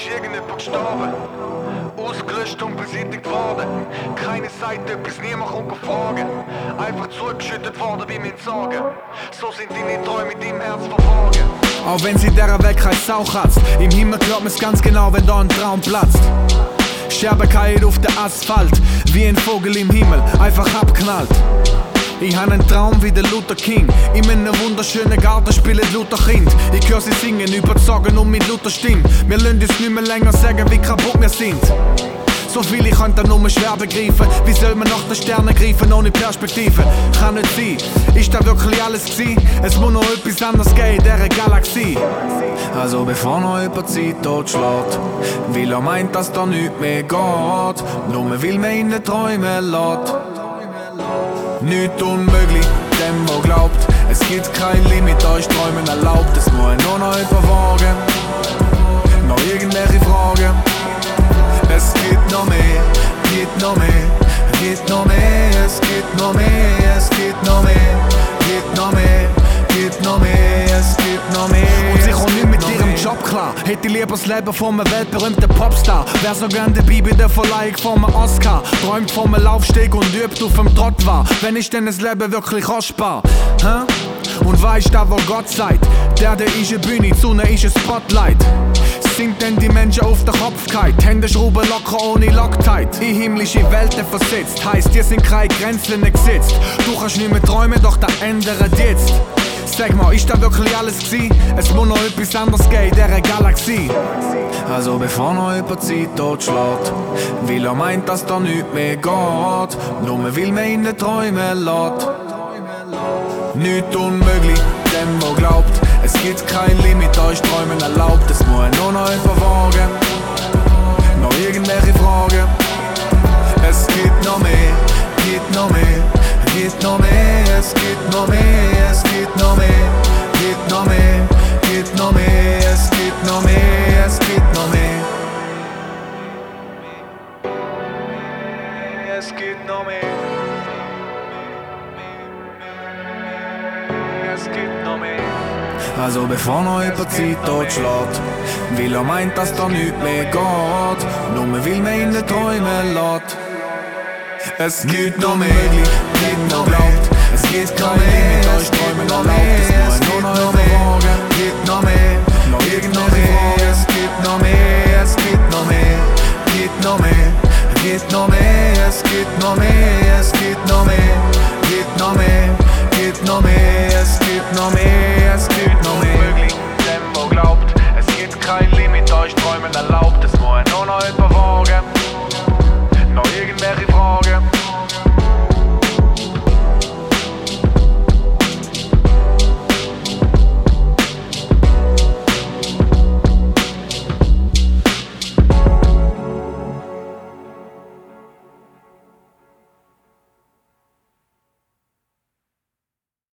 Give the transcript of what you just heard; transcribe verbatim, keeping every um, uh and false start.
ist irgendjemand gestorben. Ausgelöscht und beseitigt worden. Keine sagt etwas, niemand kommt fragen. Einfach zurückgeschüttet worden wie mit Sorgen. So sind deine Träume mit deinem Herz verborgen. Auch wenn sie dieser Welt kein Sau kratzt, im Himmel glaubt man's ganz genau, wenn da ein Traum platzt. Scherbenkeit auf der Asphalt, wie ein Vogel im Himmel, einfach abknallt. Ich hab einen Traum wie der Luther King. In einem wunderschönen Garten spielen Luther Kind. Ich hör sie singen, überzogen und mit Luther Stimme. Wir lassen uns nicht mehr länger sagen, wie kaputt wir sind. So viel, ich kann da nur schwer begreifen. Wie soll man nach den Sternen greifen ohne Perspektive? Kann nicht sein, ist da wirklich alles gewesen? Es muss noch etwas anderes geben in dieser Galaxie. Also bevor noch jemand Zeit totschlägt, weil er meint, dass da nichts mehr geht, nur weil man in den Träumen lässt. Nichts unmöglich, dem wo glaubt, es gibt kein Limit, euch Träumen erlaubt. Es muss nur noch jemand wagen, noch irgendwelche Fragen. Es gibt noch mehr, gibt noch mehr, gibt noch mehr, es gibt noch mehr, es gibt noch mehr, gibt noch mehr, gibt noch mehr, es gibt noch mehr. Und sie kommt nicht mit ihrem Job klar, hätte lieber das Leben von einem weltberühmten Popstar. Wär so gern dabei bei der Verleihung von einem Oscar, träumt von einem Laufsteg und übt auf dem Trott war. Wenn ist denn das Leben wirklich kostbar? Hä? Und weisst da, wo Gott sagt, der, der ist eine Bühne, die Sonne ist ein Spotlight. Sind denn die Menschen auf den Kopf gehalten? Hände schrauben locker ohne Loctite. In himmlische Welten versetzt, heisst, dir sind keine Grenzen gesetzt. Du kannst nicht mehr träumen, doch das ändert jetzt. Sag mal, ist da wirklich alles gewesen? Es muss noch etwas anderes geben in dieser Galaxie. Also bevor noch jemand Zeit totschlägt, weil er meint, dass da nichts mehr geht, nur weil man in den Träumen lässt. Nichts unmöglich, dem wo glaubt, es gibt kein Limit, euch Träumen erlaubt. Es muss nur noch jemand wagen, noch irgendwelche Fragen. Es gibt noch mehr, gibt noch mehr, gibt noch mehr, es gibt noch mehr, es gibt noch mehr, gibt noch mehr, gibt noch mehr, es gibt noch mehr, es gibt noch mehr. Es gibt noch mehr. Es gibt noch mehr. Also bevor noch jemand Zeit totschlägt, weil er meint, dass da nichts mehr geht, nur weil man in den Träumen lässt. Es gibt noch mehr, gibt noch mehr, es gibt kein Limit, euch Träumen erlaubt. Es muss nur noch jemand wagen, gibt noch mehr, noch irgendwelche Fragen. Es gibt noch mehr, es gibt noch mehr, gibt noch mehr, gibt noch mehr, es gibt noch mehr, es gibt noch mehr, gibt noch mehr, gibt noch mehr, es gibt noch mehr, es gibt noch mehr.